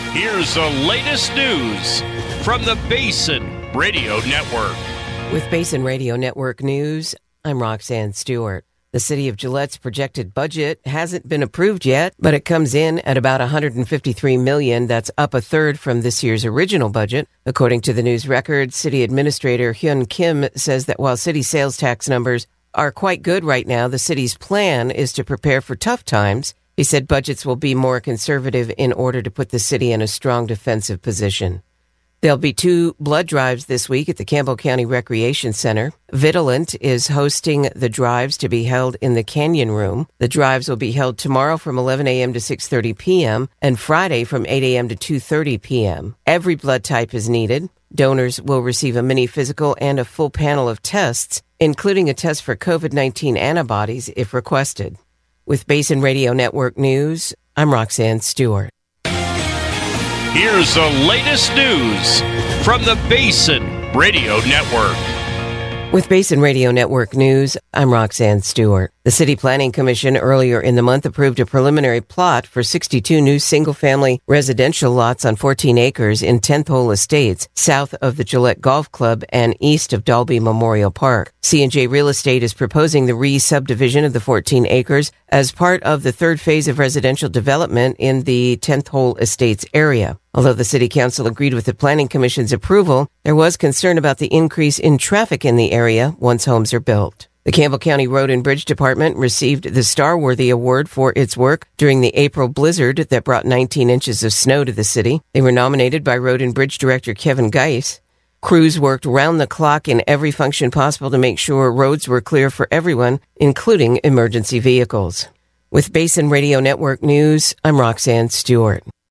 Here's the latest news from the Basin Radio Network. With Basin Radio Network News, I'm Roxanne Stewart. The City of Gillette's projected budget hasn't been approved yet, but it comes in at about $153 million. That's up a third from this year's original budget. According to the news record, City Administrator Hyun Kim says that while city sales tax numbers are quite good right now, the city's plan is to prepare for tough times. He said budgets will be more conservative in order to put the city in a strong defensive position. There'll be 2 blood drives this week at the Campbell County Recreation Center. Vitalant is hosting the drives to be held in the Canyon Room. The drives will be held tomorrow from 11 a.m. to 6:30 p.m. and Friday from 8 a.m. to 2:30 p.m. Every blood type is needed. Donors will receive a mini physical and a full panel of tests, including a test for COVID-19 antibodies if requested. With Basin Radio Network News, I'm Roxanne Stewart. Here's the latest news from the Basin Radio Network. With Basin Radio Network News, I'm Roxanne Stewart. The City Planning Commission earlier in the month approved a preliminary plot for 62 new single-family residential lots on 14 acres in 10th Hole Estates, south of the Gillette Golf Club and east of Dalby Memorial Park. C&J Real Estate is proposing the re-subdivision of the 14 acres as part of the third phase of residential development in the 10th Hole Estates area. Although the City Council agreed with the Planning Commission's approval, there was concern about the increase in traffic in the area once homes are built. The Campbell County Road and Bridge Department received the Starworthy Award for its work during the April blizzard that brought 19 inches of snow to the city. They were nominated by Road and Bridge Director Kevin Geis. Crews worked round the clock in every function possible to make sure roads were clear for everyone, including emergency vehicles. With Basin Radio Network News, I'm Roxanne Stewart.